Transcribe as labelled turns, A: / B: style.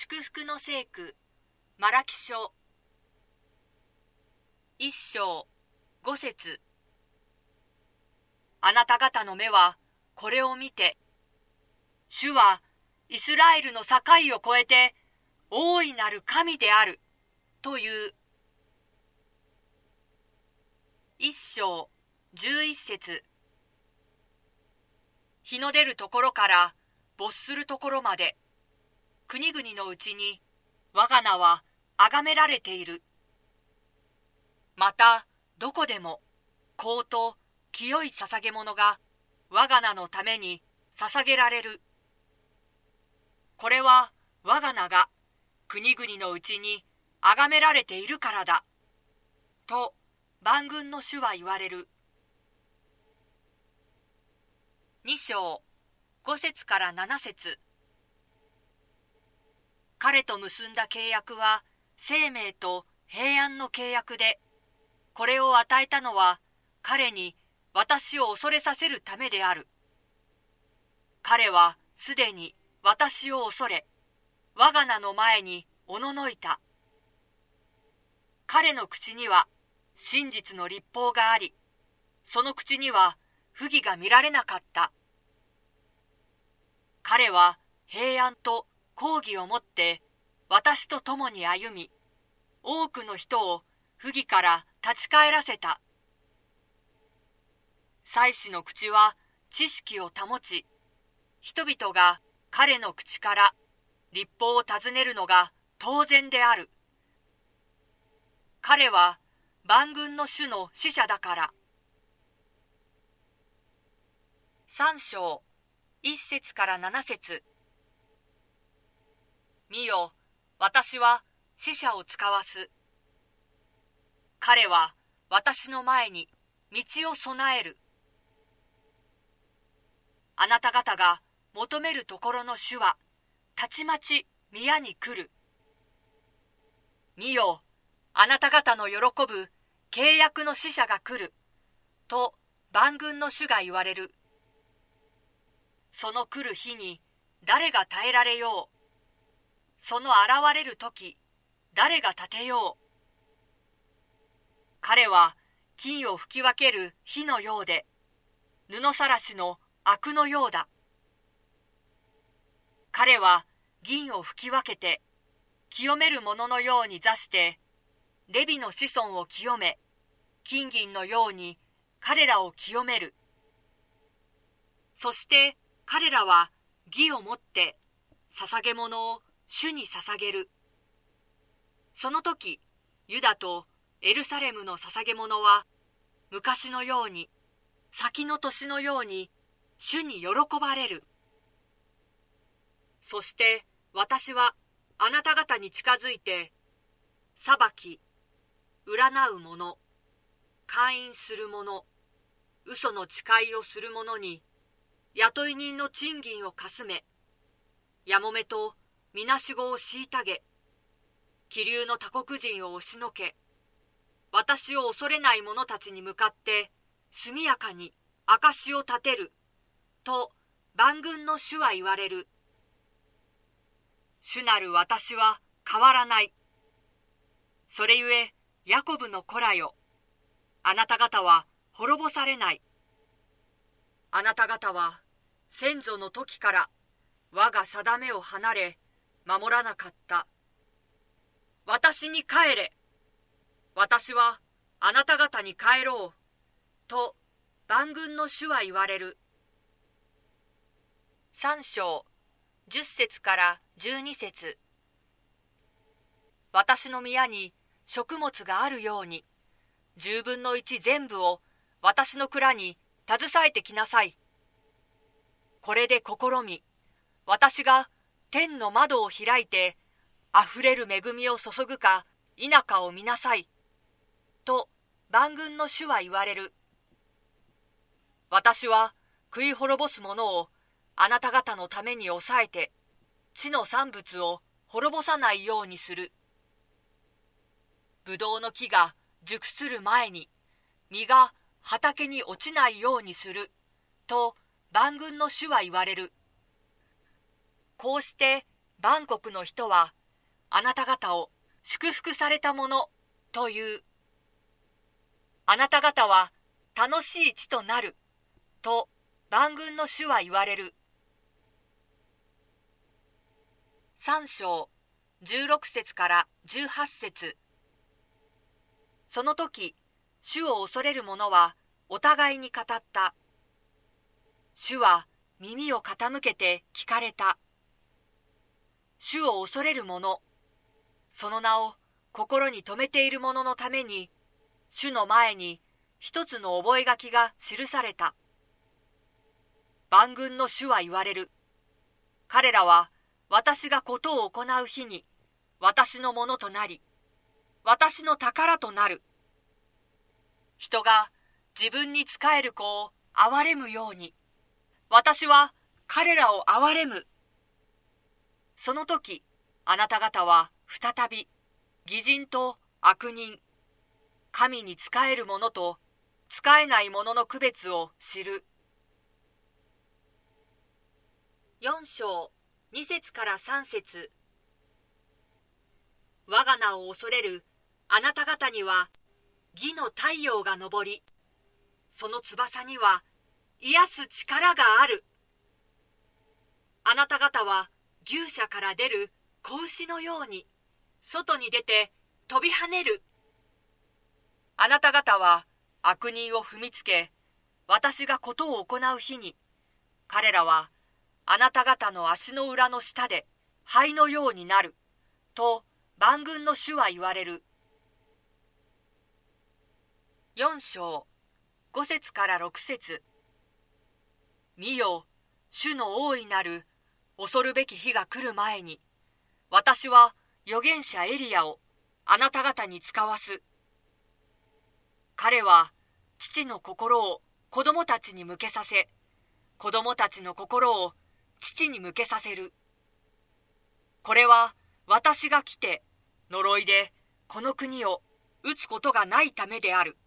A: 祝福の聖句マラキ書一章五節。あなた方の目はこれを見て、主はイスラエルの境を越えて大いなる神であるという。一章十一節。日の出るところから没するところまで、国々のうちに我が名は崇められている。またどこでも香と清い捧げ物が我が名のために捧げられる。これは我が名が国々のうちに崇められているからだと万軍の主は言われる。二章五節から七節。彼と結んだ契約は生命と平安の契約で、これを与えたのは彼に私を恐れさせるためである。彼はすでに私を恐れ、我が名の前におののいた。彼の口には真実の律法があり、その口には不義が見られなかった。彼は平安と公義をもって私と共に歩み、多くの人を不義から立ち返らせた。祭司の口は知識を保ち、人々が彼の口から律法を尋ねるのが当然である。彼は万軍の主の使者だから。三章一節から七節。見よ、私は使者を使わす。彼は私の前に道を備える。あなた方が求めるところの主はたちまち宮に来る。見よ、あなた方の喜ぶ契約の使者が来ると万軍の主が言われる。その来る日に誰が耐えられよう。その現れる時、誰が立てよう。彼は金を吹き分ける火のようで、布さらしの灰のようだ。彼は銀を吹き分けて、清めるもののように座して、レビの子孫を清め、金銀のように彼らを清める。そして彼らは義をもって捧げ物を主に捧げる。その時、ユダとエルサレムの捧げ物は昔のように、先の年のように主に喜ばれる。そして私はあなた方に近づいて、裁き、占う者、姦淫する者、嘘の誓いをする者に、雇い人の賃金をかすめ、やもめとみなしごを虐げ、気流の他国人を押しのけ、私を恐れない者たちに向かって速やかに証を立てると万軍の主は言われる。主なる私は変わらない。それゆえヤコブの子らよ、あなた方は滅ぼされない。あなた方は先祖の時から我が定めを離れ守らなかった。私に帰れ。私はあなた方に帰ろうと万軍の主は言われる。三章十節から12節。私の宮に食物があるように、10分の1全部を私の蔵に携えてきなさい。これで試み、私が天の窓を開いてあふれる恵みを注ぐか否かを見なさいと万軍の主は言われる。私は食い滅ぼすものをあなた方のために抑えて、地の産物を滅ぼさないようにする。ぶどうの木が熟する前に実が畑に落ちないようにすると万軍の主は言われる。こうして万国の人はあなた方を祝福されたものという。あなた方は楽しい地となると万軍の主は言われる。3章16節から18節。その時、主を恐れる者はお互いに語った。主は耳を傾けて聞かれた。主を恐れる者、その名を心に留めている者のために、主の前に一つの覚書が記された。万軍の主は言われる。彼らは私がことを行う日に私のものとなり、私の宝となる。人が自分に仕える子を憐れむように、私は彼らを憐れむ。その時、あなた方は再び義人と悪人、神に仕える者と仕えない者の区別を知る。4章2節から3節。我が名を恐れるあなた方には義の太陽が昇り、その翼には癒す力がある。あなた方は牛舎から出る子牛のように外に出て飛び跳ねる。あなた方は悪人を踏みつけ、私がことを行う日に、彼らはあなた方の足の裏の下で灰のようになる、と万軍の主は言われる。4章5節から6節。見よ、主の大いなる恐るべき日が来る前に、私は預言者エリヤをあなた方に使わす。彼は父の心を子供たちに向けさせ、子供たちの心を父に向けさせる。これは私が来て呪いでこの国を打つことがないためである。